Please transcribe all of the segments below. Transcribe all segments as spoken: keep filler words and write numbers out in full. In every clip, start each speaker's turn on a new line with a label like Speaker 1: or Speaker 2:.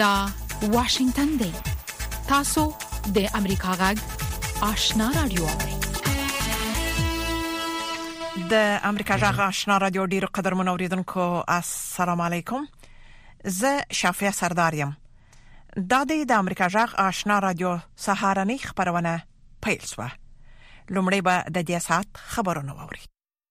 Speaker 1: دا واشنگتن دی. تاسو د امریکا غږ آشنا رادیو اورئ.
Speaker 2: د امریکا غږ آشنا رادیو ډیرو قدر منوریدونکو السلام علیکم. زه شافیا سردار یم. دا د امریکا غږ آشنا رادیو سهارنی خبرونه پیل شوه. لومړی به د دې سات خبرونه واوري.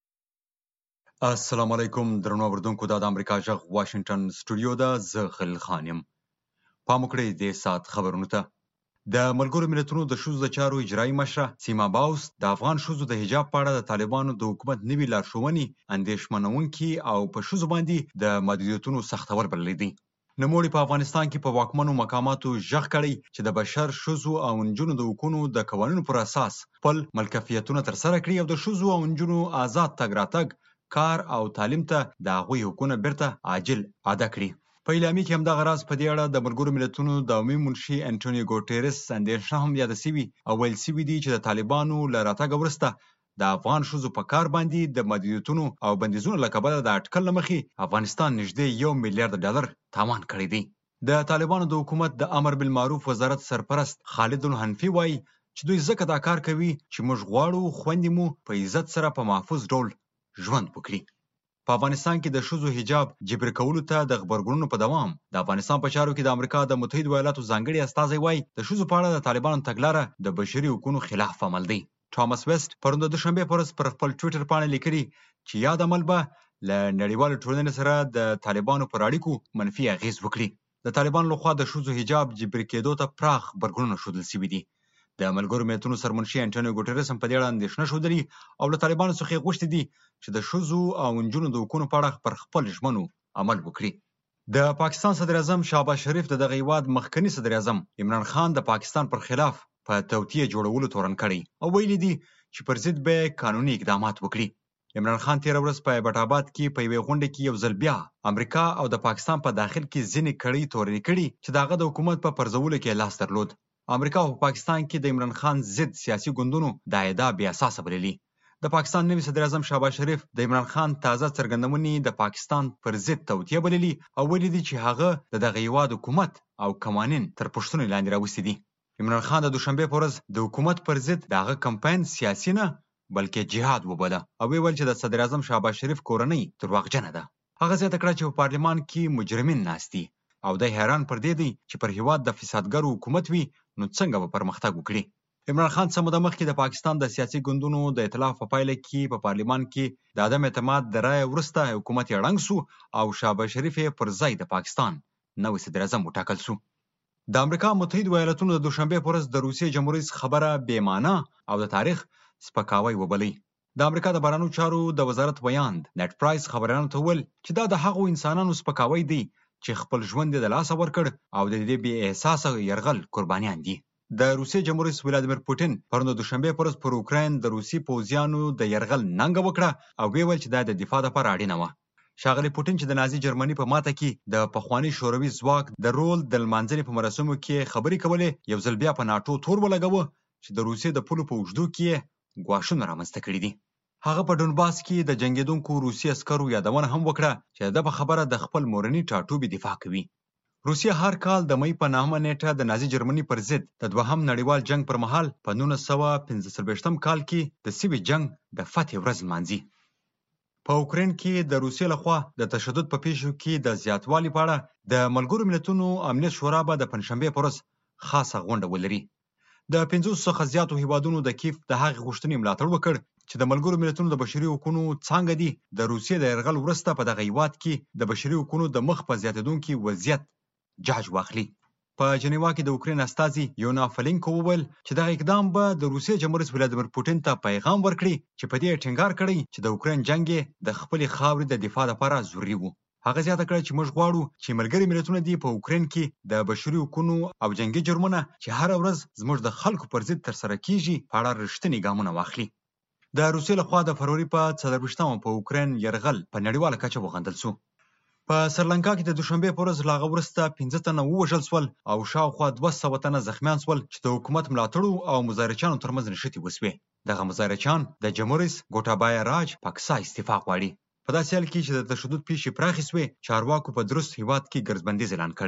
Speaker 3: السلام علیکم درنو اوردونکو. دا د امریکا غږ واشنگټن سټوډیو ده. زه خلیل خان یم. پام وکړئ د سات خبرونو ته. د ملګرو ملتونو د ښځو د چارو اجرایي مشره سیما باوس د افغان ښځو د حجاب په اړه د طالبانو د حکومت نوي لارښوونې اندېښمنونکي او په ښځو باندې د محدودیتونو سختول بللي دي. نوموړي په افغانستان کې په واکمنو مقاماتو غږ کړی چې د بشر، ښځو او نجونو د حقوقو د قوانینو پر اساس خپل ملکیتونه ترسره کړي او د ښځو او نجونو آزاد تګ راتګ، کار او تعلیم ته د هغوی حقونه بیرته عاجل ادا کړي. په اعلامیه کې همدغه راز په دې اړه د ملګرو ملتونو د عمومي منشي انټونیو ګوټیرس اندېښنه هم یاده شوې او ویل شوي دي چې د طالبانو له راتګه وروسته د افغان ښځو په کار باندې د محدودیتونو او بندیزونو له کبله د اټکل له مخې افغانستان نږدې یو میلیارډ ډالر تاوان کړی دی. د طالبانو د حکومت د امر بالمعروف وزارت سرپرست خالد الحنفي وایي چې دوی ځکه دا کار کوي چې موږ غواړو خویندې مو په عزت سره په محفوظ ډول ژوند وکړي. په افغانستان کې د ښځو حجاب جبري کولو ته د غبرګونونو په دوام د افغانستان په چارو کې د امریکا د متحده ایالاتو ځانګړي استازی وایي د ښځو په اړه د طالبانو تګلاره د بشري حقوقو خلاف عمل دی. ټامس ویسټ پرون د دوشنبه په ورځ پر خپل ټویټر باندې لیکلي چې یاد عمل به له نړیوال ټولنې سره د طالبانو پر اړیکو منفي اغیز وکړي. د طالبانو لخوا د ښځو حجاب جبري کېدو ته پراخ غبرګونونه ښودل شوي دي. د ملګرو ملتونو سرمنشي انټونیو ګوټیرس هم په دې اړه اندېښنه ښودلې او له طالبانو څخه یې غوښتي دي چې د ښځو او نجونو د حقونو په اړه پر خپل ژمنو عمل وکړي. د پاکستان صدر اعظم شهباز شریف د دغه هیواد مخکنی صدر اعظم عمران خان د پاکستان پر خلاف په توطیه جوړولو تورن کړی او ویلي دي چې پر ضد به قانوني اقدامات وکړي. عمران خان تیر ورځ په ایبټ آباد کې په یوې غونډه کې یو ځل بیا امریکا او د پاکستان په داخل کې ځینې کړۍ تورنې کړي چې دغه د حکومت په پرځولو کې لاس درلود. امریکا او پاکستان کې د عمران خان ضد سیاسي ګوندونو دا ادعا بې اساسه بللي. د پاکستان نوي صدر اعظم شهباز شریف د عمران خان تازه څرګندونې د پاکستان پر ضد توطیه بللي او ویلي دي چې هغه د دغه هیواد حکومت او قوانین تر پوښتنې لاندې راوستي دي. عمران خان د دوشنبه په ورځ د حکومت پر ضد دغه کمپاین سیاسي نه بلکې جهاد وباله او ویل چې د صدر اعظم شهباز شریف کورنۍ درواغجنه ده. هغه زیاته کړه چې په پارلمان کې مجرمین ناست دي او د حیران پر دې دی چې پر هیواد د فسادګرو حکومت وي نو څنګه به پرمختګ وکړي. عمران خان څه موده مخکې د پاکستان د سیاسي ګوندونو د ائتلاف په پایله کې په پارلمان کې د عدم اعتماد د رایې وروسته حکومت یې ړنګ شو او شهباز شریف یې پر ځای د پاکستان نوی صدر اعظم وټاکل شو. د امریکا متحده ایالاتونو د دوشنبه په ورځ د روسیې جمهوریت خبره بې معنا او د تاریخ سپکاوی وبلي. د امریکا د بهرنیو چارو د وزارت ویاند نټ پرایس خبرانو ته وویل چې دا د هغو انسانانو سپکاوی دی چې خپل ژوند د لاسه ورکړ او د دې بې احساسه یرغل قربانیان دي. د روسیې جمهور رئیس ولادیمیر پوتین پرون د دوشنبه په ورځ پر اوکراین د روسي پوځیانو د یرغل ننګه وکړه او ویل چې دا د دفاع لپاره اړینه وه. ښاغلی پوتین چې د نازي جرمني په ماته کې د پخواني شوروي ځواک د رول د لمانځنې په مراسمو کې خبرې کولې یو ځل بیا په ناټو تور ولګاوه چې د روسیې د پولو په اوږدو کې ګواښونه رامنځته کړي دي. هغه په ډونباس کې د جنگیدونکو روسي عسکرو یادونه هم وکړه چې د په خبره د خپل مورني ټاټوبي دفاع کوي. روسیه هر کال د مې په نهمه نیټه د نازي جرمني پر ضد د دوهم نړیوال جنگ پر مهال په نولس سوه پنځه څلوېښتم کال کې د سوي جنگ د فتح ورځ لمانځي. په اوکراین کې د روسیې لخوا د تشدد په پیښو کې د زیاتوالي په اړه د ملګرو ملتونو امنیت شورا به د پنجشنبې په ورځ خاصه غونډه ولري. د پنځوسو څخه زیاتو هیوادونو د کیف د هغې غوښتنې ملاتړ وکړ چې د ملګرو ملتونو د بشري حقوقو څانګه دي د روسیې د یرغل وروسته په دغه هیواد کې د بشري حقوقو د مخ په زیاتېدونکي وضعیت جاج واخلي. په جنیوا کې د اوکراین استازي یونا فلینکو وویل چې دغه اقدام به د روسیې جمهور رئیس ولادیمیر پوتین ته پیغام ورکړي چې په دې ټینګار کړی چې د اوکراین جنگ د خپلې خاورې د دفاع لپاره ضروري وو. هغه زیاته کړه چې موږ غواړو چې ملګري ملتونه دي په اوکراین کې د بشري حقوقو او جنگي جرمونه چې هر ورځ زموږ د خلکو پر ضد ترسره کیږي په اړه رښتیني ګامونه واخلي. د روسیې لخوا د فروری په څلرویشتمه په اوکراین یرغل په نړیواله کچه وغندل شو. په سریلانکا کې د دوشنبه په ورځ له هغه وروسته پنځه تنه ووژل شول او شاوخوا دوه سوه تنه زخمیان شول چې د حکومت ملاتړو او مظاهرچیانو ترمنځ نښتې وسوې. دغه مظاهرچیان د جمهور رئیس ګوټابایا راج پاکسا استعفا غواړي. په داسې حال کې چې د تشدد پیښې پراخې شوې، چارواکو په درست هیواد کې ګرځبندیز اعلان کړی.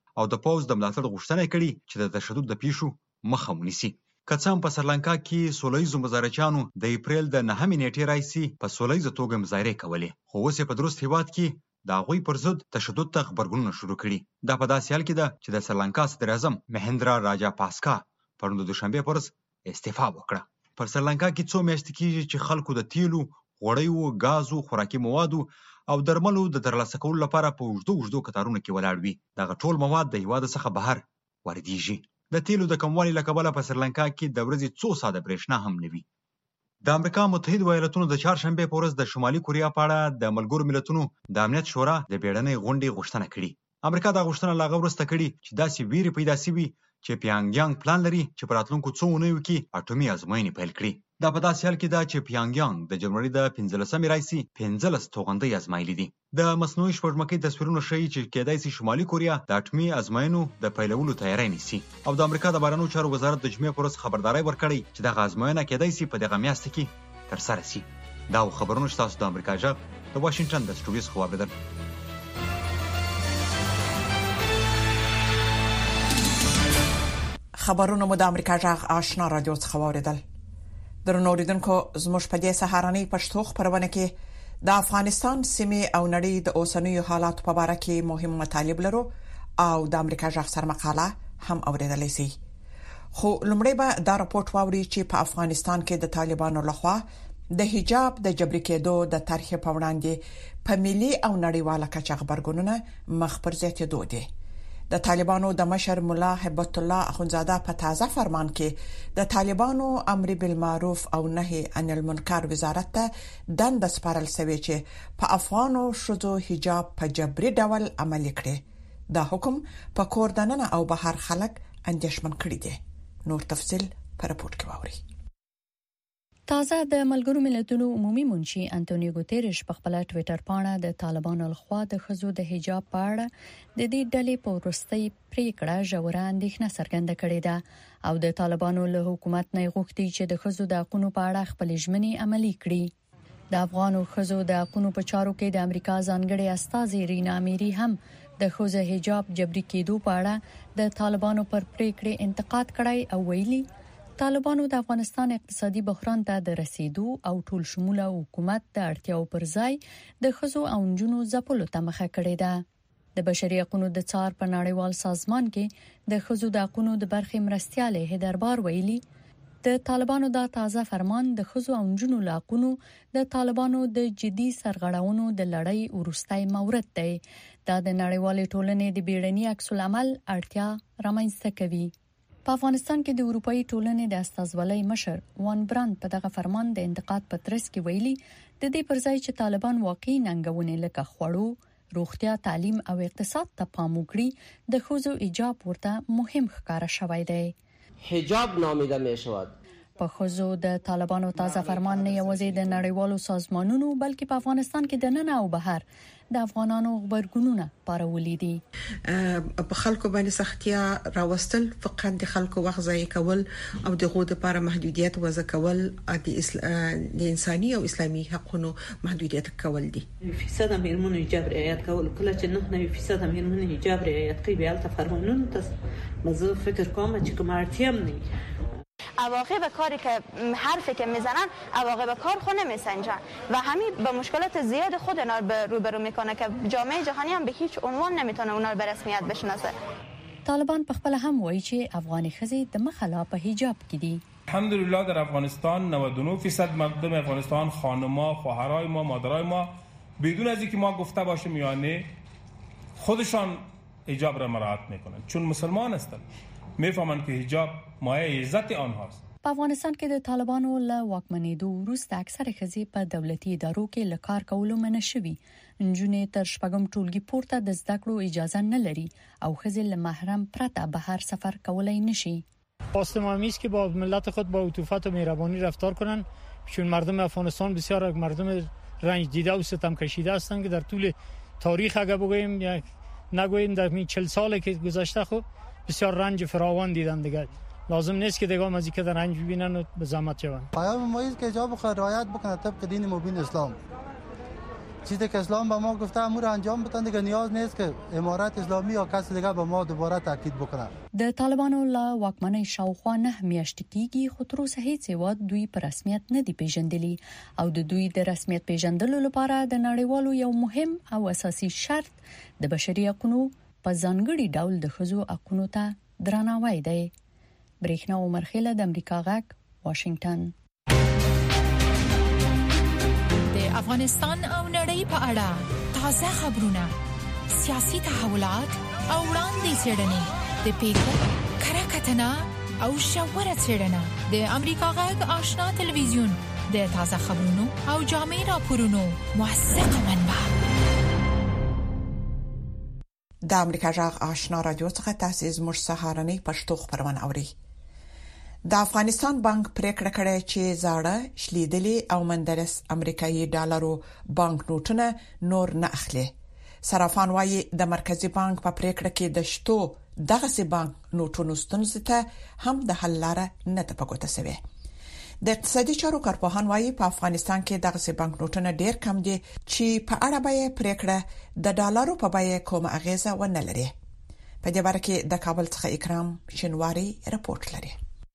Speaker 3: او د پوز د ملاتړ غوښتنه کړې چې د تشدد د پیښو مخه ونیسي. که څه هم په سریلانکا کې سوله ییزو مظاهرچیانو د اپریل د نهمې نیټې راهیسې په سوله ییزه توګه مظاهرې کولې، خو اوس یې په درست هېواد کې د هغوی پر ضد تشدد ته غبرګونونه شروع کړي. دا په داسې حال کې ده چې د سریلانکا صدر اعظم مهندرا راجا پاسکا پرون د دوشنبې په ورځ استعفا وکړه. پر سریلانکا کې څو میاشتې کېږي چې خلکو د تیلو، غوړیو، غازو، خوراکي موادو او درملو د ترلاسه کولو لپاره په اوږدو اوږدو کتارونو کې ولاړ وي. دغه ټول مواد د هېواد څخه بهر واردېږي. د تیلو د کموالي له کبله په سریلانکا کې د ورځې څو ساعته برېښنا هم نه وي. د امریکا متحده ایالاتونو د چهارشنبې په ورځ د شمالي کوریا په اړه د ملګرو ملتونو د امنیت شورا د بیړنۍ غونډې غوښتنه کړې. امریکا دا غوښتنه له هغه وروسته کړې چې داسې ویرې پیدا شوي چې پیانګیانګ پلان لري چې په راتلونکو څو اونیو کې اټومي ازموینې پیل کړي. دا په داسې حال کې ده چې پیانګیانګ د جنوري د پنځلسمې راهیسې پنځلس توغندۍ ازمایلي دي. د مصنوعي سپوږمکۍ تصویرونه ښیي چې کېدای شي شمالي کوریا د اټومي ازموینو د پیلولو تیاری نیسي. او د امریکا د بهرنیو چارو وزارت د جمعې په ورځ خبرداری ورکړی چې دغه ازموینه کېدای شي په دغه میاشت کې ترسره شي. دا خبرونه چې تاسو د امریکا غږ د واشنگټن د سټوډیو څخه واوریدل.
Speaker 2: خبرونه مو د امریکا غږ آشنا رادیو څخه واوریدل. درنو اوریدونکو، زموږ په دې سهارنۍ پښتو خبرونه کې د افغانستان سیمې او نړۍ د اوسنیو حالاتو په اړه کې مهم مطالب لرو او د امریکا غږ سره مقاله هم اوریدلای شئ. خو لومړی به دا راپورټ واوري چې په افغانستان کې د طالبانو لخوا د حجاب د جبري کېدو د طرح په وړاندې په ملي او نړیواله کچه خبرګونونه مخ پر زیاتېدو دي. د طالبانو د مشر مولا هبت الله اخونزاده په تازه فرمان کې د طالبانو امر بالمعروف او نهي عن المنکر وزارت ته دند سپارل شوی چې په افغانو شذو حجاب په جبري ډول عملي کړي. دا حکم په کور دننه او بهر خلک اندیشمن کړي دي. نور تفصيل پر راپورټ کې واوري.
Speaker 4: تازه د ملګرو ملتونو عمومي منشي انټونیو ګوتيريش په خپل ټوئیټر باندې د طالبانو لخوا د خزو د حجاب په اړه د دې ډلې په ورستۍ پریکړه ژوره اندېښنه څرګنده کړې ده او د طالبانو له حکومت نه غوښتي چې د خزو د حقوقو په اړه خپل ژمنې عملي کړي. د افغانو خزو د حقوقو په چارو کې د امریکا ځانګړي استازي رینا اميري هم د خزو حجاب جبري کېدو په اړه د طالبانو پر پریکړې انتقاد کړی او ویلي طالبانو د افغانستان اقتصادي بحران ته د رسیدو او ټول شموله حکومت د اړتیاو پر ځای د خزو او نجونو ځپلو ته مخه کړې ده. د بشري حقوقو د څار په نړیوال سازمان کې د خزو د حقوقو د برخې مرستياله هدربار ویلي د طالبانو د تازه فرمان د خزو او نجونو حقوقو د طالبانو د جدي سرغړاونو د لړۍ ورستای مورد دی. دا د نړیوال ټولنې د بیړني عکس العمل اړتیا رامنځته کوي. په افغانستان کې د اروپאי ټولنې د استازولۍ مشر وان برانت په دغه فرمان د انتقاد پترس کې ویلي د دې پر ځای چې طالبان واقعي ننګونې لکه خوړو، روغتیا، تعلیم او اقتصاد ته پام وکړي د خزو حجاب ورته مهم ښکاره شوی دی.
Speaker 5: حجاب نامیده می شود.
Speaker 4: په خزو د طالبانو تازه فرمان نه یوازې د نړیوالو سازمانونو بلکې په افغانستان کې د نن او بهر د افغانانو خبرګونونه پارولې دي.
Speaker 6: په خلکو باندې سختیا راوستل، فقط د خلکو وخت ضایع کول او د غوډه لپاره محدودیت وضع کول د د انساني او اسلامي حقوقو محدودیت کول دي.
Speaker 7: فیصد میرمنو حجاب رعایت کول، کله چې نه نه فیصد میرمنو حجاب رعایت کوي بیا تل فرمانونه ته مزه فکر کوم چې کوم اړتیا نه
Speaker 8: عواقب کاری که حرفی که میزنن عواقب کار خود نمیسنجن و همین به مشکلات زیاد خود اونا رو روبرو میکنه که جامعه جهانی هم به هیچ عنوان نمیتونه اونا رو به رسمیت بشناسه.
Speaker 4: طالبان په خپل هم وایي چې افغاني ښځې د مخاله په حجاب کې دي.
Speaker 9: الحمدلله در افغانستان نود و نه درصد مردم افغانستان خانم‌ها، خواهرای ما، مادرای ما بدون از اینکه ما گفته باشیم یعنی خودشان حجاب را مراعات میکنند چون مسلمان هستند، میفهمند که حجاب مایه عزت آنهاست.
Speaker 4: په افغانستان کې د طالبانو له واکمنېدو وروسته اکثره ښځې په دولتي ادارو کې له کار کولو منع شوي. نجونې تر شپږم ټولګي پورته د زده کړو اجازه نه لري او ښځې له محرم پرته بهر سفر کولای نشي.
Speaker 10: خواست ما است که با ملت خود با عطوفت و مهربانی رفتار کنند چون مردم افغانستان بسیار مردم رنج دیده و ستم کشیده هستند که در طول تاریخ اگه بگوییم یا نگوییم در این چهل سالی که گذشته خب بسیار رنج فراوان دیدن دیگه لازم نیست که دیگه مزی که در رنج ببینن و به زحمت شون.
Speaker 11: پیام ما است که حجاب خود رعایت بکنه طبق دین مبین اسلام. چیزی که اسلام به ما گفته امور انجام بدن دیگه، نیاز نیست که امارت اسلامی یا کس دیگه به ما دوباره تاکید بکنه.
Speaker 4: د طالبانو لا واکمنۍ شاوخوا نه میاشتې کېږي، خو تر اوسه هیڅ هیواد دوی په رسمیت نه دی پیژندلی او د دوی د رسمیت پیژندلو لپاره د نړیوالو یو مهم او اساسي شرط د بشري حقوقو په ځانګړي ډول د ښځو حقوقو ته درناوی دی. برېښنا عمر خیله د امریکا غږ واشنگټن.
Speaker 1: د افغانستان او نړۍ په اړه تازه خبرونه، سیاسي تحولات او وړاندې څرګندې د پیښو کره کتنه او شاوره څرګندونه د امریکا غږ آشنا ټلویزیون د تازه خبرونو او جامع راپورونو موثقه منبع.
Speaker 2: د امریکا غږ آشنا رادیو څخه تاسو زموږ سهارنۍ پښتو خبرونه اورئ. د افغانستان بانک پریکړه کړې چې زاړه شلیدلي او مندرس امریکایي ډالرو بانک نوټونه نور نه اخلي. صرافان وايي د مرکزی بانک په پریکړه کې د شتو دغه سي بانک نوټونو ستونزې ته هم د حل لاره نه تپګوته سوي. د اقتصادي چارو کارپوهان وايي په افغانستان کې دغه سي بانک نوټونه ډیر کم دي چې په اړه به پریکړه د ډالرو په بیه کوم اغیزه ونه لري. په دې باره کې د کابل څخه اکرام شینواری رپورت لري.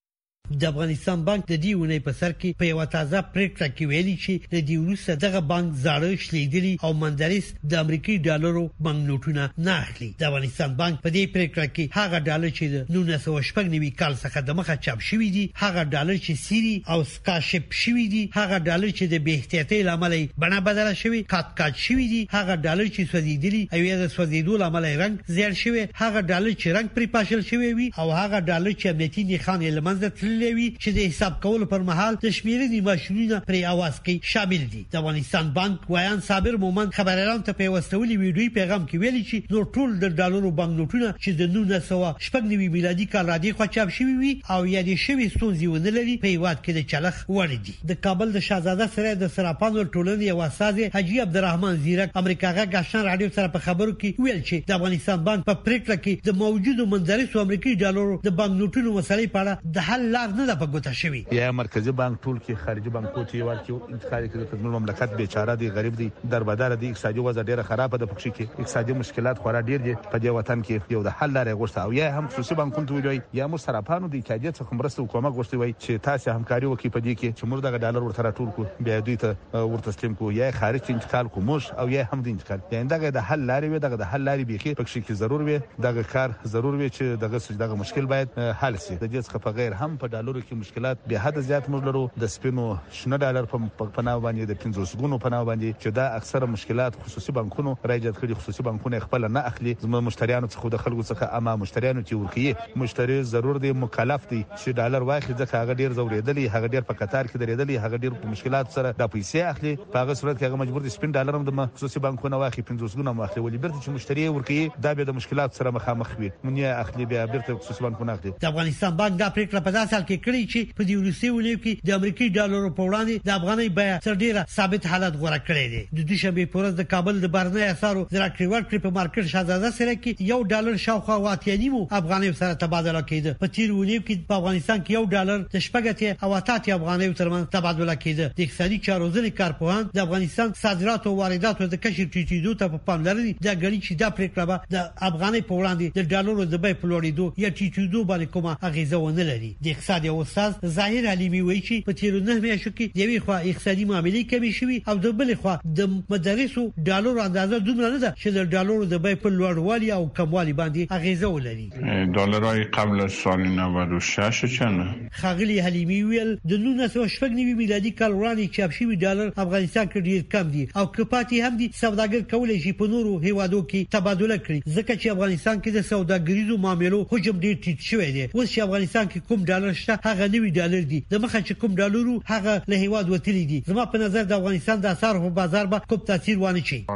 Speaker 12: د افغانستان بانک د دې ونې په سر کې په یو تازه پریکړه کې ویلي چې د دې وروسته دغه بانک زاړه شلیدلي او مندرس د امریکایي ډالرو بانک نوټونه نه اخلي. د افغانستان بانک په دې پریکړه کې هغه ډالر چې د نولس سوه شپږ نوي کال څخه د مخه چاپ شوی دي، هغه ډالر چې سيري او سکاشپ شوی دي، هغه ډالر چې د بې احتیاطۍ لامل بڼه بدله شوی، کات کات شوی دي، هغه ډالر چې سوځیدلي او یا د سوځیدو لامل رنګ زیړ شوی، هغه ډالر چې رنګ پرې پاشل شوی وي، او هغه ډالر چې امنیتي نښان یې لمنځه لوي چې د حساب کولو پر مهال د شمیرنې ماشینونه پرې اواز کوي شامل دي. د افغانستان بانک وایان صابر مومن خبريالانو ته په وسولي ویډیوي پیغام کې ویلي چې نور ټول د ډالرو بانک نوټونه چې د نولس سوه شپږ نوي میلادي کال را دي خو چاپ شوی وي او یا د شوی ستونزې ونه لري په هیواد کې د چلخ وړ دي. د کابل د شاهزاده سره د سراپانو ټولنې یو استاد حاجی عبدالرحمن زیرک امریکا غږ آشنا رادیو سره په خبرو کې ویل چې د افغانستان بانک په پریکړه کې د موجودو مندرسو امریکایي ډالرو د بانک نوټونو مسلې په اړه د حل لار نه پګوته شوی.
Speaker 13: یا مرکزی بانک ټول کې خارجي بانکو ته یو ورته انتقال کوي چې مملکت بیچاره دي، غریب دي، دربدار دي، اقتصادي وضع ډیره خراب ده، پکې کې اقتصادي مشکلات خورا ډیر دي. په دې وطن کې یو د حل لارې غوښته او یا هم خصوصي بانکونو ته ویلي یا مو صرافانو د کاجت څخه مرسته حکومت غوښتي وي چې تاسو همکاري وکړي په دې کې چې موږ دغه ډالر ورته راټول کو بیا دوی ته ورته تسلیم کو یا خارج ته انتقال کو موږ او یا هم د انتقال یعنی دغه د حل لارې وي، دغه د حل لارې بيخي پکې کې ضرور وي، دغه کار ضرور وي چې دغه دغه مشکل باید حل شي. د دې څخه په غیر هم په ډالرو کې مشکلات به حد زیات موږ لرو. د سپینو شنه ډالر په پناه باندې د پنځوس غونو پناه باندې چې دا اکثره مشکلات خصوصي بانکونو راځي کړي، خصوصي بانکونه خپل نه اخلي. زموږ مشتریانو څخه د خلکو څخه اما مشتریانو چې ورکیه مشتری ضرور دی مکلف دی چې ډالر واخلي، ځکه هغه ډیر زوریدلی، هغه ډیر په قطار کې درېدلی، هغه ډیر په مشکلات سره د پیسې اخلي. په هغه صورت کې هغه مجبور دي سپین ډالر هم د خصوصي بانکونو واخلي، پنځوس غونه واخلي، ولې برته چې مشتری ورکیه دا به د مشکلات سره مخامخ وي، مونږه اخلي بیا برته خصوصي بانکونه اخلي.
Speaker 12: د افغانستان بانک دا پریکړه په داسې حال کې کړې چې په دې ورسې ولې کې د امریکایي ډالرو په وړاندې د افغاني بیه تر ډیره ثابت حالت غوړه کړی دی. د دوشنبه په ورځ د کابل د بهرنی اسعارو د راکړې ورکړې په مارکیټ شاهزاده سره کې یو ډالر شاوخوا واتیانیمو افغاني سره تبادله کېده. په تیر ونیو کې په افغانستان کې یو ډالر د شپږ او اتیا افغاني ترمن تبادله کېده. د اقتصادي چارو ځنې کارپوهان د افغانستان صادرات او واردات د کشف ټیټېدو ته په پام لري. دا غړي چې دا پریکړه به د افغاني په وړاندې د ډالرو د بیې په لوړېدو یا ټیټېدو باندې کومه اغیزه ونه لري. د اقتصادي استاد ظاهر حلیمي وایي چې په تیر نه میاشتو کې د یوې خوا اقتصادي معاملې کمې شوي او د بلې خوا د مدرسو ډالرو اندازه دومره نه ده چې د ډالرو د بیې په لوړوالي او کموالي باندې اغیزه ولري.
Speaker 14: دلارای قبل از سال نود و شش چنده؟
Speaker 12: خاغلی حلیمی ویل د نولس سوه شپږ نوي میلادي کال وړاندې چاپ شوي ډالر افغانستان کې ډیر کم دي او کپاتي هم دي. سوداګر کولای شي په نورو هیوادو کې تبادله کړي ځکه چې افغانستان کې د سوداګریزو معاملو حجم ډیر ټیټ شوی دی. اوس چې افغانستان کې کوم ډالر شته هغه نوي ډالر دي، د مخه چې کوم ډالرو هغه له هیواد وتلي دي. زما په نظر د افغانستان د اسعارو په بازار به کوم تاثیر وانه شي.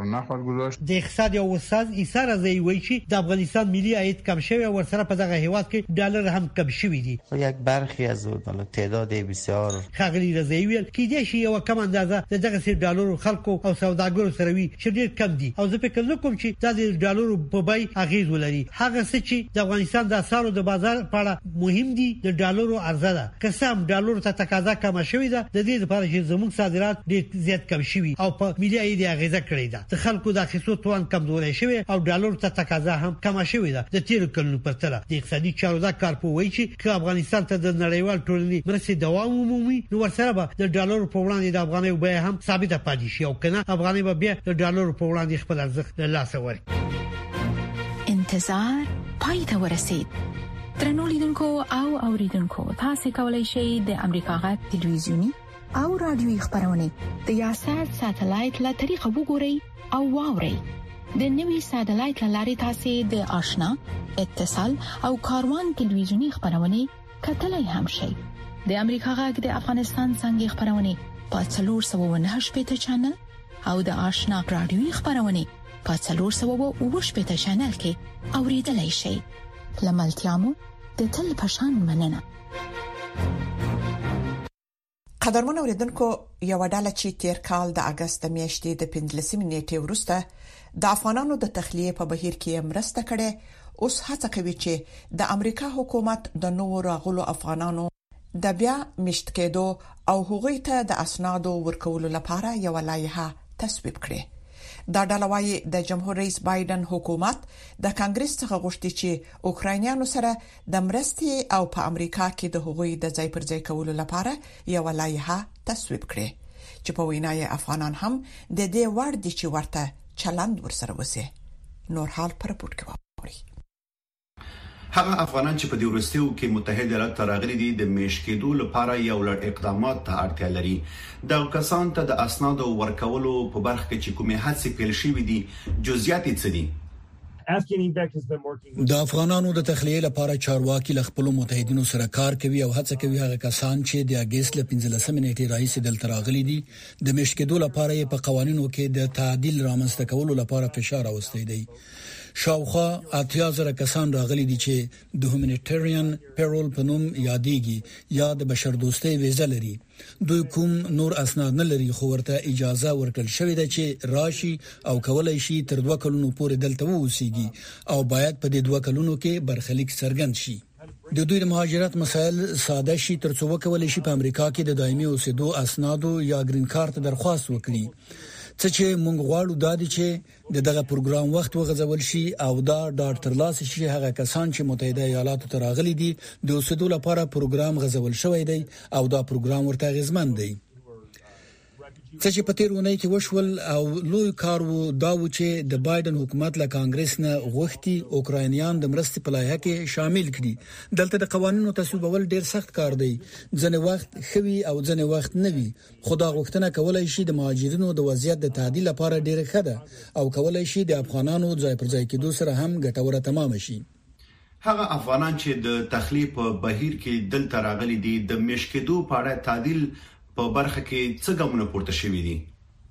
Speaker 12: د اقتصاد او استاد عیسی رضایی وایي چې د افغانستان ملي عاید کم شوی او ورسره په دغه هیواد کې ډالر هم کم شوی دي.
Speaker 15: یک برخی از اون تعداد بسیار
Speaker 12: خاغلی رضایی ویل کې د شی یو کم اندازه د دغه سي ډالرو خلکو او سوداګرو سره وي چې ډیر کم دي او زه فکر کوم چې د ډالرو په بیه اغیز ولري. هغه څه چې د افغانستان د اسعارو د بازار په اړه مهم دي د ډالرو ډالرو عرضه ده. که سم ډالرو ته تقاضا کم شوې ده، د دې لپاره چې زموږ صادرات ډېر زیات کم شوي او په ملي عاید اغیزه کړې ده. د خلکو د اخیستو توان کمزوري شوی او ډالرو ته تقاضا هم کم شوې ده. د تیر کلونو په پرتله د اقتصادي چارو د کارپوي چې افغانستان ته د نړیوال ټولنې مرستې دوام ومومي، نو ورسره به د ډالرو په وړاندې د افغانۍ بیه هم ثابته پاتې شي او کنه افغانۍ به بیا د ډالرو په وړاندې خپل ارزښت له لاسه ورکړي.
Speaker 1: انتظار پای ته ورسید. درنو لیدونکو او اوریدونکو، تاسو کولی شئ د امریکا غږ ټلویزیونی او رادیوي خبرونه د یاشر ساتلایت له طریقه وګورئ او واورئ. د نوي ساتلایت لارې تاسو د آشنا، اتصال او کاروان ټلویزیونی خبرونه کتلای هم شئ. د امریکا غږ د افغانستان څنګه خبرونه په څلور سوه و نهه شپږ چینل او د آشنا رادیوي خبرونه په څلور سوه و اووه شپږ چینل کې اوریدلای شئ. لملتيامو د تل پشان مننه.
Speaker 2: قدرمن اوریدونکو، یو ډاله چې تیر کال د اگست میاشتې د پنځلسمې نیټې وروسته د افغانانو د تخلیه په بهیر کې مرسته کړې، اوس هڅه کوي چې د امریکا حکومت د نوو راغلو افغانانو د بیا مشت کېدو او هغوی ته د اسنادو ورکولو لپاره یو لایحه تصویب کړي. دا ډله وايي د جمهور رئیس بایدن حکومت د کانګرس څخه غوښتي چې اوکراینیانو سره د مرستې او په امریکا کې د هغوی د ځای پر ځای کولو لپاره یو لایحه تصویب کړي چې په وینای افغانان هم د دې وړ دي چې ورته چلند ورسره وسی. نور حال پر پورت کوي.
Speaker 16: هغه افغانان چې په دې ورستیو کې متحده ایالات ته راغلي دي د میش کېدو لپاره یو لړ اقدامات ته اړتیا لري. د کسان ته د اسنادو ورکولو په برخه کې چې کومې هڅې پیل شوې دي، جزئیات یې څه دي؟
Speaker 17: د افغانانو د تخلیه لپاره چارواکي ل خپل متحدینو سره کار کوي او هڅه کوي هغه کسان چې د اگست ل پنځلسمې نیټې راځي دلته راغلي دي د میش کېدو لپاره په قوانینو کې د تعدیل رامنځته کولو لپاره فشار راوستي دي. شاوخوا اتیا زره کسان راغلي دي چې د هومانیټریان پیرول په نوم یادېږي یا د بشردوستۍ ویزه لري. دوی کوم نور اسناد نه لري، خو ورته اجازه ورکړل شوې ده چې راشي او کولای شي تر دوه کلونو پورې دلته ووسیږي او باید په دې دوه کلونو کې برخلیک څرګند شي. د دوی د مهاجرت مسایل ساده شي ترڅو وکولای شي په امریکا کې د دایمي اوسېدو اسنادو یا گرین کارت درخواست وکړي. څه چې موږ غواړو دا دي چې دغه پروګرام وخت وغځول شي او دا ډاټ ترلاسه شي هغه کسان چې متحده ایالاتو ته راغلي دي د اوسېدو لپاره پروګرام غځول شوی دی او دا پروګرام ورته غزمن دی. څه چې په تیر ونې کې وشول او لوی کار وو دا و چې د بایدن حکومت له کانګرس نه غوښتي اوکراینیان د مرستې په لایحه کې شامل کړي. دلته د قوانینو تصویبول ډیر سخت کار دی، ځنې وخت خوي او ځنې وخت نه وي. خدا غوښتنه کولای شي د مهاجرینو د وضعیت د تعدیل لپاره ډیر ښه ده او کولای شي د افغانانو ځای پر ځای کېدو سره هم ګټوره تمام شي.
Speaker 16: هغه افغانان چې د تخلیه په بهیر کې دلته راغلي دي د میش کېدو په اړه تعدیل په برخه کې څه ګامونه پورته شوي دي؟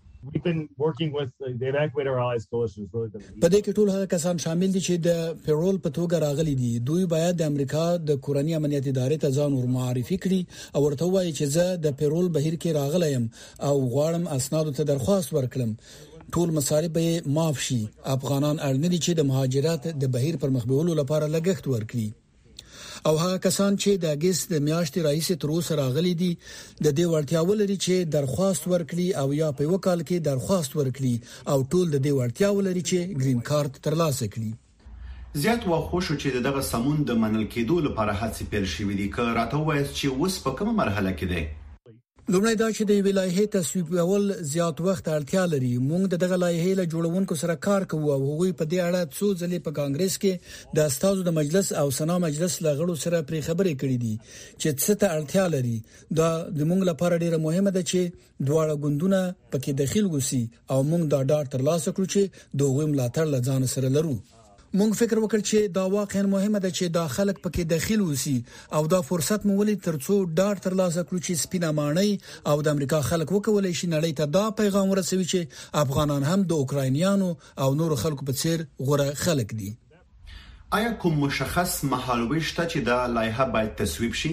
Speaker 17: په دې کې ټول هغه کسان شامل دي چې د پیرول په توګه راغلي دي. دوی باید د امریکا د کورنۍ امنیت ادارې ته ځان ورمعرفي کړي او ورته وایي چې زه د پیرول بهیر کې راغلی یم او غواړم اسنادو ته درخواست ورکړم. ټول مصارف به معاف شي. افغانان اړ دي چې د مهاجرت د بهیر پر مخ بیولو لپاره لګښت ورکړي. او هغه کسان چې د اگست د میاشتې راځي تر اوسه راغلي دي د دې وړتیا ولري چې درخواست ورکړي او یا په وکال کې درخواست ورکړي او ټول د دې وړتیا ولري چې گرین کارت ترلاسه کړي.
Speaker 16: زیات واخښو چې دغه سمون د منل کېدو لپاره هڅې پیل شوې دي. که راته وایي چې اوس په کومه مرحله کې دی؟
Speaker 17: لومړی دا چې د ویلایحې تصویبول زیات وخت اړتیا لري. موږ دغه لایحې له جوړونکو سره کار کوو او هغوی په دې اړه څو ځلې په کانګرس کې د استازو د مجلس او سنا مجلس لغړو سره پرې خبرې کړې دي چې څه ته اړتیا لري. دا د موږ لپاره ډیره مهمه ده چې دواړه ګوندونه پکې داخل وسی او موږ دا ډاټ ترلاسه کړو چې دوی ملاتړ لځان سره لرو. موږ فکر وکړ چې دا واقعا مهمه ده چې دا خلک پکې داخل وسی او دا فرصت مو ولې ترڅو ډاټ ترلاسه کړو چې سپینه مانی او د امریکا خلک وکولای شي نړۍ ته دا پیغام ورسوي چې افغانان هم د اوکراینیانو او نور خلکو په څیر غوړه خلک دي.
Speaker 16: آیا کوم مشخص مهالوي شته چې دا لایحه باید تصویب شي؟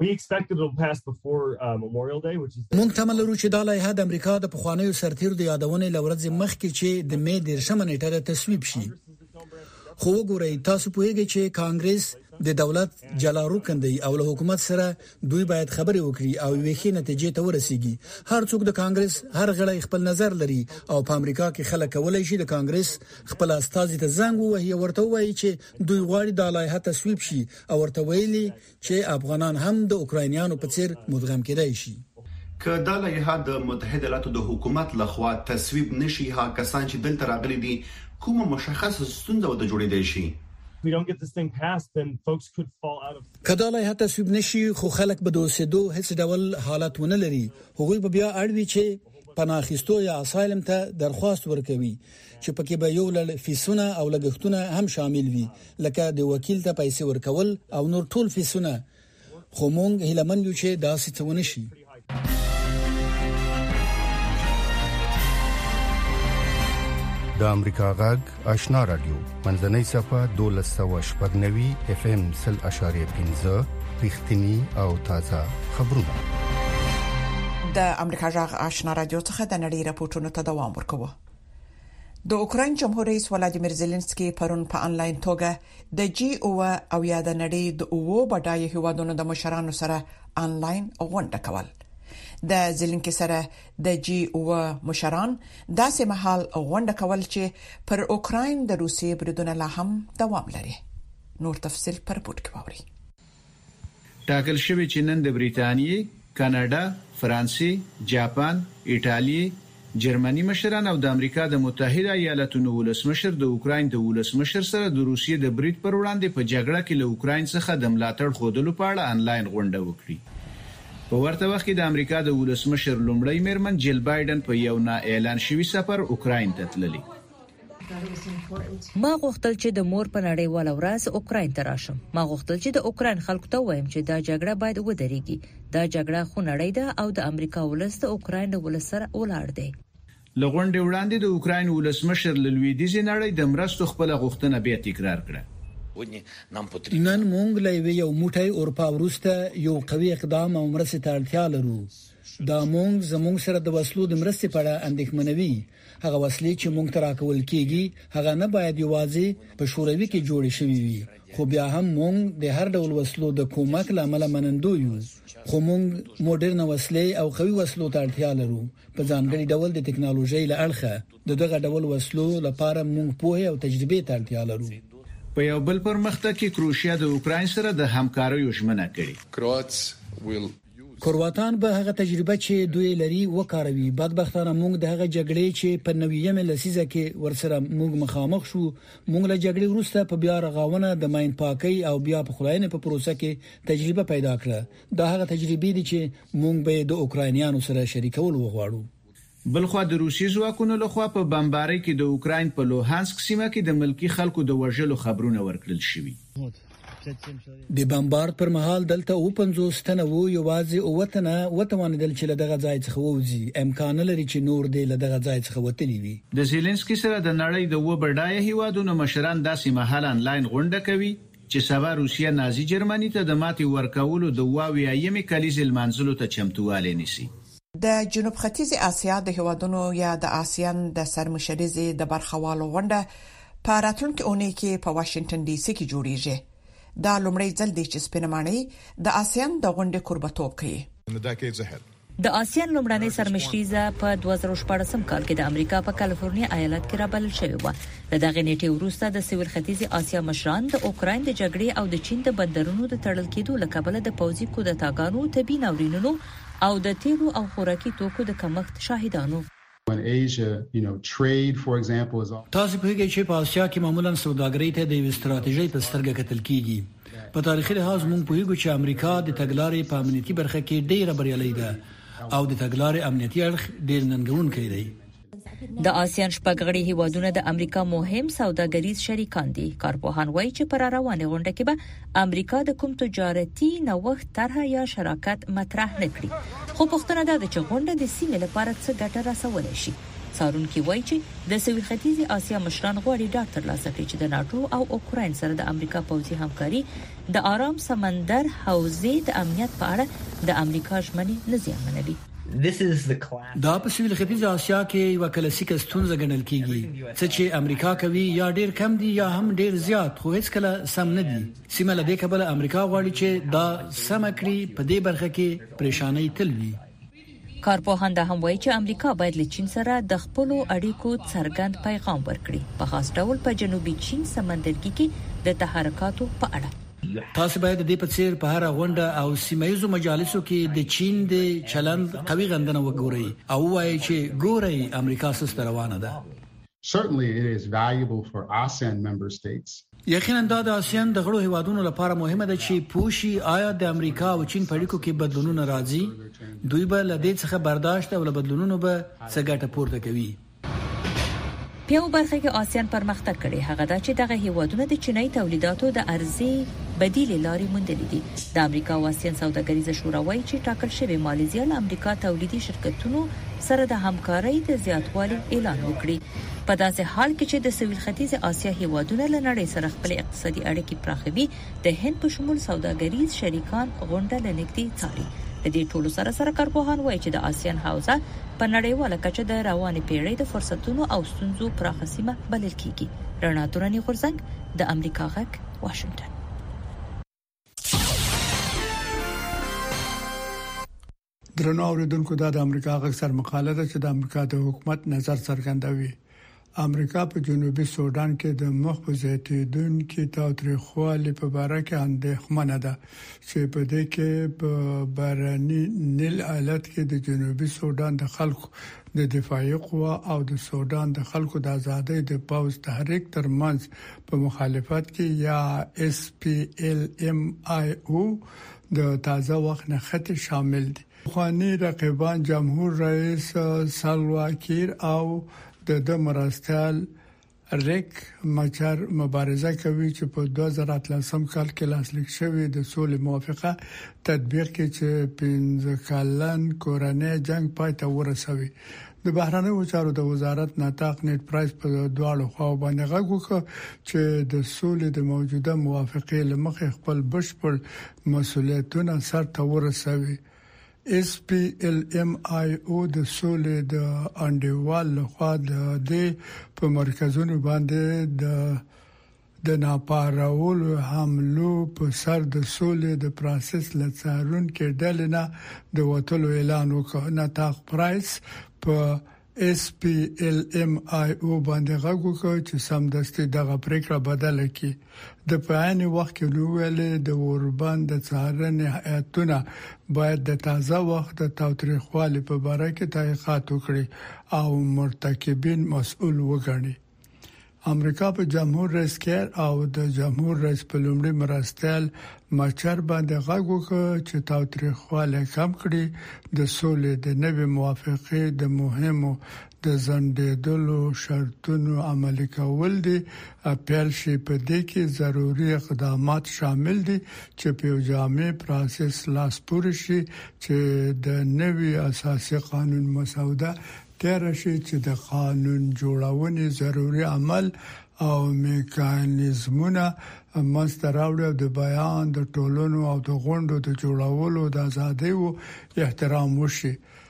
Speaker 17: مونږ تمه لرو چې دا لایحه د امریکا د پخوانیو سرتیرو د یادونې لورځ مخکې چې د مې د شمنې تصویب شي. خو وګورئ تاسو په هغه چې کانګرس د دولت جلارو کندي او له حکومت سره دوی باید خبرې وکړي او ویخي نتیجې ته ورسیږي. هر څوک د کانګرس هر غړی خپل نظر لري او په امریکا کې خلک کولای شي د کانګرس خپل استازي ته زنګ ووهي ورته وایي چې دوی غواړي د لایحه تصویب شي او ورته ویلي چې افغانان هم د اوکراینیانو په څیر مدغم کېدای شي.
Speaker 16: که د لایحه د متحده ایالاتو د حکومت لخوا تصویب نشي، ها کسان چې دلته راغلي دي کومه مشخصه ستونزه ود جوړېدای شي.
Speaker 18: we don't get this thing passed, then folks could fall out of.
Speaker 17: کله لایحه تصویب نشي خو خلک به د اوسېدو هیڅ ډول حالت ونه لري. هغوی به بیا اړوي چې پناهخیستو یا اسایلم ته درخواست ورکوي چې پکې به یو لړ فیسونه او لګښتونه هم شامل وي، لکه د وکیل ته پیسې ورکول او نور ټول فیسونه. خو مونږ هیلمن یو چې داسې څه ونه شي.
Speaker 19: د امریکا غږ آشنا رادیو منځنۍ صفه دولس سوه شپږ نوي اف ام سل اشاریه پنځه رښتینی او تازه خبرونه.
Speaker 2: د امریکا غږ آشنا رادیو څخه د نړۍ راپورټونو ته دوام ورکوه. د اوکراین جمهور رئیس ولادیمیر زيلنسکي پرون په انلاین توګه د جی او او یا د نړۍ د اوو بډای هیوادونو د مشرانو سره انلاین غونډه کول. د زيلنسکي سره د جی او مشران داسې مهال غونډه کول چې پر اوکراین د روسي بریدونو لا هم دوام لري. نور تفصيل پر پورت کوي.
Speaker 20: ټاکل شوی چې نن د بریتانیې، کاناډا، فرانسې، جاپان، ایټالیا، جرمني مشران او د امریکا د متحده ایالاتونو ولسمشر د اوکراین د ولسمشر سره د روسیې د برید پر وړاندې په جګړه کې له اوکراین څخه د ملاتړ خوندلو په اړه انلاین غونډه وکړي. په ورته وخت کې د امریکا د ولسمشر لومړی میرمن جیل بایدن په یو نه اعلان شوی سفر اوکراین ته تللی.
Speaker 21: ما غوښتل چې د مور په نړیواله ورځ اوکراین ته راشم. ما غوښتل چې د اوکراین خلکو ته وایم چې دا جګړه باید ودرېږي. دا جګړه خو نړۍ ده او د امریکا ولس د اوکراین ولس سره ولاړ دی.
Speaker 20: لغونډې وړاندې د اوکراین ولسمشر لویدیز نړۍ د مرستو خپل غوښتنه بیا تکرار کړه.
Speaker 17: نن مونږ له یو موټی اورپا ورسته یو قوي اقدام او مرسته ته اړتیا لرو. دا مونږ زموږ سره د وسلو د مرستې په اړه اندېښمنوي. هغه وسلې چې مونږ تر راکول کیږي هغه نه باید یوازې په شوروي کې جوړې شوي وي، خو بیا هم مونږ د هر ډول وسلو د کومک لامل منندو یو. خو مونږ موډرن وسلې او قوي وسلو ته اړتیا لرو. په ځانګړي ډول د ټکنالوژي له اړخه د دغه ډول وسلو لپاره مونږ پوهه او تجربه ته اړتیا لرو.
Speaker 20: په یو بل پرمختګ کې کروشیا د اوکراین سره د همکارۍ ژمنه کړې.
Speaker 17: کرواتان به هغه تجربه چې دوی لري وکاروي. بدبختانه موږ د هغه جګړې چې په نویمه لسیزه کې ورسره موږ مخامخ شو، موږ له جګړې وروسته په بیا رغاونه د ماین پاکي او بیا په خلاینې په پروسه کې تجربه پیدا کړه. دا هغه تجربې دي چې موږ به د اوکراینیانو سره شریکول وغواړو.
Speaker 20: بلخو د روسي ځواکونو لخوا په بمبارۍ کې د اوکراین په لوهانسک سیمه کې د ملکی خلکو د وژلو خبرونه ورکړل شوي.
Speaker 17: د بمبارد پر مهال دلته او پنځوس تنه وو، یوازې او وطنه وتوانیدل چې لدغه ځای څخه ووزي. امکان لري چې نور دې لدغه ځای څخه وتلی وي.
Speaker 20: د زيلنسکي سره د نړۍ د و بډای هیوادونو مشران داسې مهال انلاین غونډه کوي چې سبا روسیا نازي جرمني ته د ماتي ورکولو د واوی ایمه کلیز المنزلو ته چمتواله نيسي.
Speaker 2: د جنوب ختیځ اسیا د هیوادونو یا د آسیان د سرمشرۍ د برخوالو غونډه په راتلونکي اونۍ کې په واشنگټن ډي سي کې جوړیږي. دا لومړی ځل دی چې سپینمانۍ د آسیان د غونډې قربتوب کوي.
Speaker 21: د آسیان لومړنۍ سرمشرۍ په دوه زره شپږ کال کې د امریکا په کالیفورنیا ایالت کې رابلل شوې و. د دغه نیټې وروسته د سویل ختیځ اسیا مشران د اوکراین د جګړې او د چین د بندرونو د تړل کېدو لکبل د پوځي کودتاګانو طبي ناورینونو او د تیلو او خوراکي توکو د کمښت شاهدانو.
Speaker 17: تاسو په هغه چې په اسیا کې معمولا سوداګرۍ ته د استراتیژۍ په سترګه کتل کیږي. په تاریخي لحاظ موږ په هغه چې امریکا د تګلارې په امنیتي برخه کې ډېره بریالۍ ده او د تګلارې امنیتي اړخ ډېر ننګونکی دی.
Speaker 21: د آسیان شپږغړي هیوادونه د امریکا مهم سوداګریز شریکان دي. کارپوهان وایي چې پر روانه غونډه کې به امریکا د کوم تجارتي نوښت طرح یا شراکت مطرح نکړي. خو پوښتنه ده چې غونډه د سیمې لپاره څه ګټه رسولای شي. څارونکي وایي چې د سویل ختیځ اسیا مشران غواړي ډاکټر لاسه کړي چې د ناتو او اوکراین سره د امریکا پوځي همکاري د آرام سمندر حوزې د امنیت په اړه د امریکا ژمنې نه زیانمنوي.
Speaker 17: دا په سویل ختیځ اسیا کې یو کلاسیک ستونزه ګڼل کیږي چې امریکا کوي یا ډیر کم دي یا هم ډیر زیات خو هیڅ کله سم نه دي. سیمه لدې کبل امریکا غواړي چې دا سم کړي په دې برخه کې پریشانی تل وي.
Speaker 21: کارپوهان دا هم وایي چې امریکا باید له چین سره د خپل اړیکو څرګند پیغام ورکړي په خاص ډول په جنوبي چین سمندرګي کې د تحرکاتو په اړه.
Speaker 17: تاسو باید د دې په څیر په هر غونډه او سیمایي مجالسو کې د چین د چلند قوي غندنه وګورئ او وایي چې ګورئ امریکا سست روانه ده.
Speaker 3: Certainly it is valuable for ASEAN member states.
Speaker 17: یقینا دا د آسیان د غړو هیوادونو لپاره مهمه ده چې پوښي آیا د امریکا او چین په اړیکو کې بدلونونه راځي. دوی به له دې څخه برداشت او له بدلونونو به څه ګټه پورته کوي.
Speaker 21: په یو برخه کې آسیان پرمختګ کړي هغه دا چې دغه هیوادونه د چینای تولیداتو د ارزي بدیل لارې موندلې دي. د امریکا او آسیان سوداګریزه شورا وايي چې ټاکل شوی مالیزیا له امریکا تولیدي شرکتونو سره د همکارۍ د زیاتوالي اعلان وکړي. په داسې حال کې چې د سویل ختیځ اسیا هیوادونه له نړۍ سره خپل اقتصادي اړیکې پراخوي، د هند په شمول سوداګریز شریکان غونډه لنګدي څاري. د دې ټولو سره سره کارپوهان وایي چې د آسیان حوزه په نړیواله کچه د رواني پیړۍ د فرصتونو او ستونزو پراخه سیمه بلل کیږي. رڼا تورنی غورځنګ د امریکا غږ واشنگټن.
Speaker 22: درنو اوریدونکو دا د امریکا غږ سر مقاله ده چې د امریکا د حکومت نظر څرګندوي. امریکا په جنوبي سودان کې د مخ په زیاتیدونکو تاوتریخوالي په اړه کې اندېښمنه ده چې په دې کې په باراني نیل ایالت کې د جنوبي سودان د خلکو د دفاعي قوا او د سودان د خلکو د ازادۍ د پاوز تحریک ترمنځ په مخالفت کې یا اس پی ال ام آی او د تازه وخت نه خط شامل دي. خواني رقیبان جمهور رئیس سالوا کیر او د د مرستيال ریک مچار مبارزه کوي چې په دوه زره اتلسم کال کې لاسلیک شوی د سولې موافقه تطبیق کې چې پنځه کلن کورنۍ جنگ پای ته ورسوي. د بهرنیو چارو د وزارت نطاق نیټ پرایس په دواړو خواو باندې غږ وکړ چې د سولې د موجوده موافقې لمخې خپل بشپړ مسولیتونه سرته ورسوي. اس پی ال ام آی او د سولې د انډیوال لخوا د دې په مرکزونو باندې د د ناپارول حملو په سر د سولې د پروسس لڅارون کې ډلنه د وټلو اعلان وکړ. نطاق پرایس په اس پی ال ام آی او باندې غږ وکړ چې سمدستي دغه پریکړه بدله کړي. د پاین وخت کې نوویل د اوربان د څارنې هیئتونه باید د تازه وخت د تاوتریخوالي په اړه کې تحقیقات وکړي او مرتکبین مسؤل وګڼي. امریکا په جمهور رئیس کیر او د جمهور رئیس په لومړي مرستيال مچر باندې غږ وکړ چې تاوتریخواله کم کړي، د سولې د نوي موافقې د مهمو د زندېدلو شرطونو عملي کول دي. اپیل شي په دې کې ضروري اقدامات شامل دي چې په جامع پروسس لاس پورې شي چې د نوي اساسي قانون مسوده تر شي چې د قانون جوړونې ضروري عمل او میکانیزمونه مستراوړ د بیان د ټولنو او د غونډو د جوړولو د ازادۍ او احترام وشي.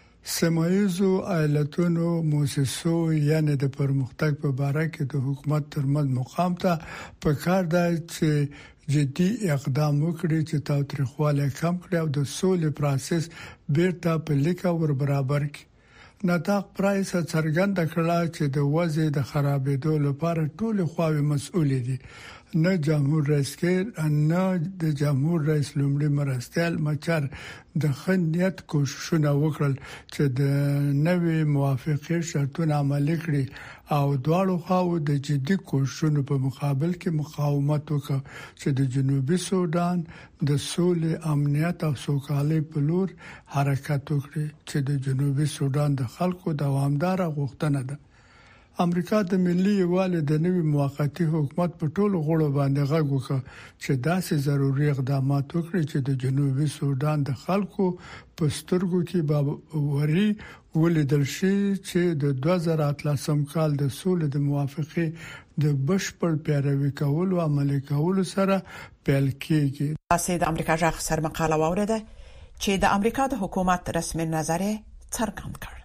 Speaker 22: سیمایي ایالتونو موسسو یعنی د پرمختګ په اړه کې د حکومت ترمنځ مقام ته په کار دی چې جدي اقدام وکړي چې تاوتریخواله کم کړي او د سولې پروسس بیرته په لیکه ور برابر کړي. نطاق پرایس څرګنده کړه چې د وضع د خرابېدو لپاره ټول خواوې مسؤل دي. نه جمهور رئیس کې نه د جمهور رئیس لومړي مرستيال مچر د خنیت کوششونه وکړل چې د نوې موافقې شرطونه عملي کړي او دواړو خواو د جدي کوششونو په مقابل کې مقاومت وکړ چې د جنوبي سودان د سولې امنیت او سوکالۍ په لور حرکت وکړي چې د جنوبي سودان د خلکو دوامدار غوښتنه ده. امریکا د ملي یووالي د نوي موقتی حکومت په ټولو غړو باندې غږ وکړ چې داسې ضروري اقدامات وکړي چې د جنوبي سودان د خلکو په سترګو کې باوري ولیدل شي چې د دوه زره اتلسم کال د سولې د موافقې د بشپړ پیروي کولو عملي کولو سره پیل کیږي.
Speaker 2: تاسو د امریکا ځخ سر مقاله واوریده چې د امریکا د حکومت رسمي نظر څرګند کړ.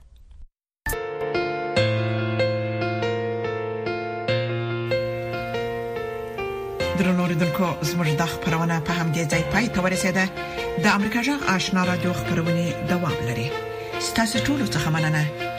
Speaker 2: درنو اوریدونکو زموږ د خبرونه په همدې ځای پای ته ورسېده. د امریکا جغ آشنا رادیو خبرونه دوام لري. ستاسو ټول څه مننه